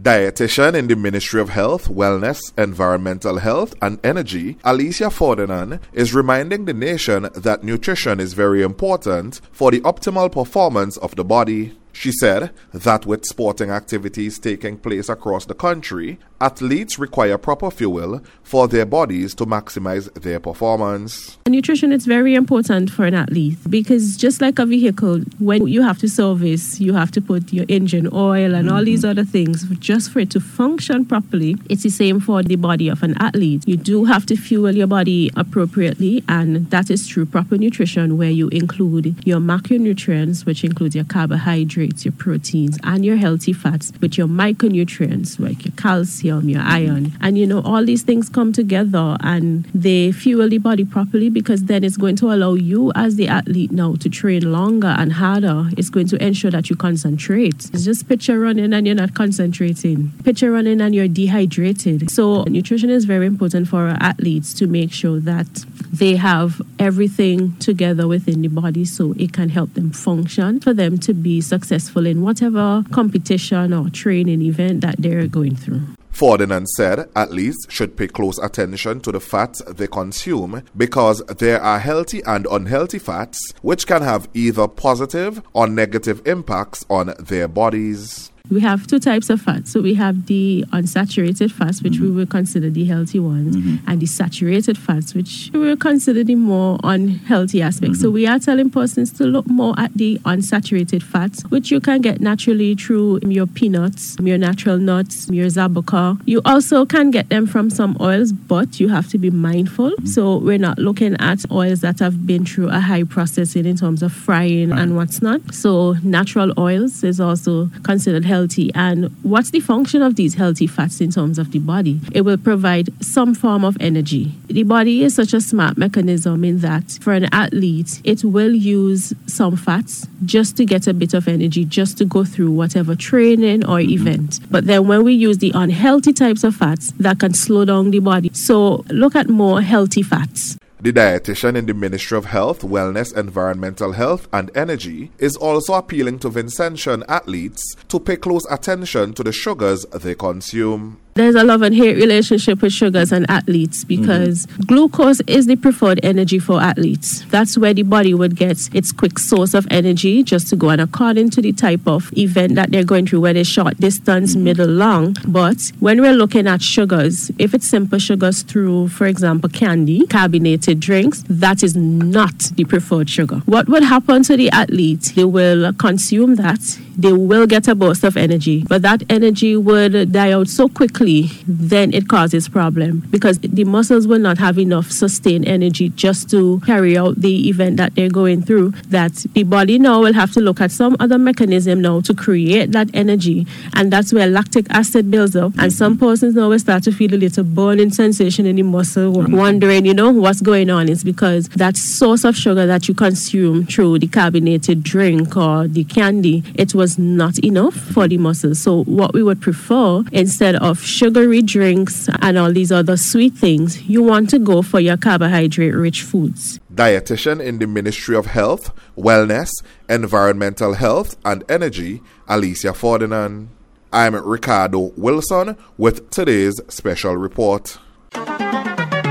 Dietitian in the Ministry of Health, Wellness, Environmental Health and Energy, Alicia Ferdinand, is reminding the nation that nutrition is very important for the optimal performance of the body. She said that with sporting activities taking place across the country, athletes require proper fuel for their bodies to maximize their performance. Nutrition is very important for an athlete because just like a vehicle, when you have to service, you have to put your engine oil and all these other things just for it to function properly. It's the same for the body of an athlete. You do have to fuel your body appropriately, and that is through proper nutrition where you include your macronutrients, which includes your carbohydrates, your proteins, and your healthy fats, with your micronutrients like your calcium, your iron. And all these things come together and they fuel the body properly, because then it's going to allow you as the athlete now to train longer and harder. It's going to ensure that you concentrate. It's just picture running and you're not concentrating. Picture running and you're dehydrated. So nutrition is very important for our athletes to make sure that they have everything together within the body so it can help them function, for them to be successful in whatever competition or training event that they're going through. Ferdinand said athletes should pay close attention to the fats they consume because there are healthy and unhealthy fats which can have either positive or negative impacts on their bodies. We have two types of fats. So we have the unsaturated fats, which we will consider the healthy ones, and the saturated fats, which we will consider the more unhealthy aspects. So we are telling persons to look more at the unsaturated fats, which you can get naturally through your peanuts, your natural nuts, your zabuka. You also can get them from some oils, but you have to be mindful. So we're not looking at oils that have been through a high processing in terms of frying and what's not. So natural oils is also considered healthy. And what's the function of these healthy fats in terms of the body? It will provide some form of energy. The body is such a smart mechanism in that for an athlete, it will use some fats just to get a bit of energy, just to go through whatever training or event. But then when we use the unhealthy types of fats, that can slow down the body. So look at more healthy fats. The dietitian in the Ministry of Health, Wellness, Environmental Health and Energy is also appealing to Vincentian athletes to pay close attention to the sugars they consume. There's a love and hate relationship with sugars and athletes because glucose is the preferred energy for athletes. That's where the body would get its quick source of energy just to go on according to the type of event that they're going through, whether it's short distance, middle, long. But when we're looking at sugars, if it's simple sugars through, for example, candy, carbonated drinks, that is not the preferred sugar. What would happen to the athlete? They will consume that. They will get a burst of energy, but that energy would die out so quickly, then it causes problem because the muscles will not have enough sustained energy just to carry out the event that they're going through, that the body now will have to look at some other mechanism now to create that energy, and that's where lactic acid builds up, and some persons now will start to feel a little burning sensation in the muscle, wondering, what's going on. It's because that source of sugar that you consume through the carbonated drink or the candy, it was not enough for the muscles. So what we would prefer, instead of sugary drinks and all these other sweet things, you want to go for your carbohydrate-rich foods. Dietitian in the Ministry of Health, Wellness, Environmental Health and Energy, Alicia Ferdinand. I'm Ricardo Wilson with today's special report.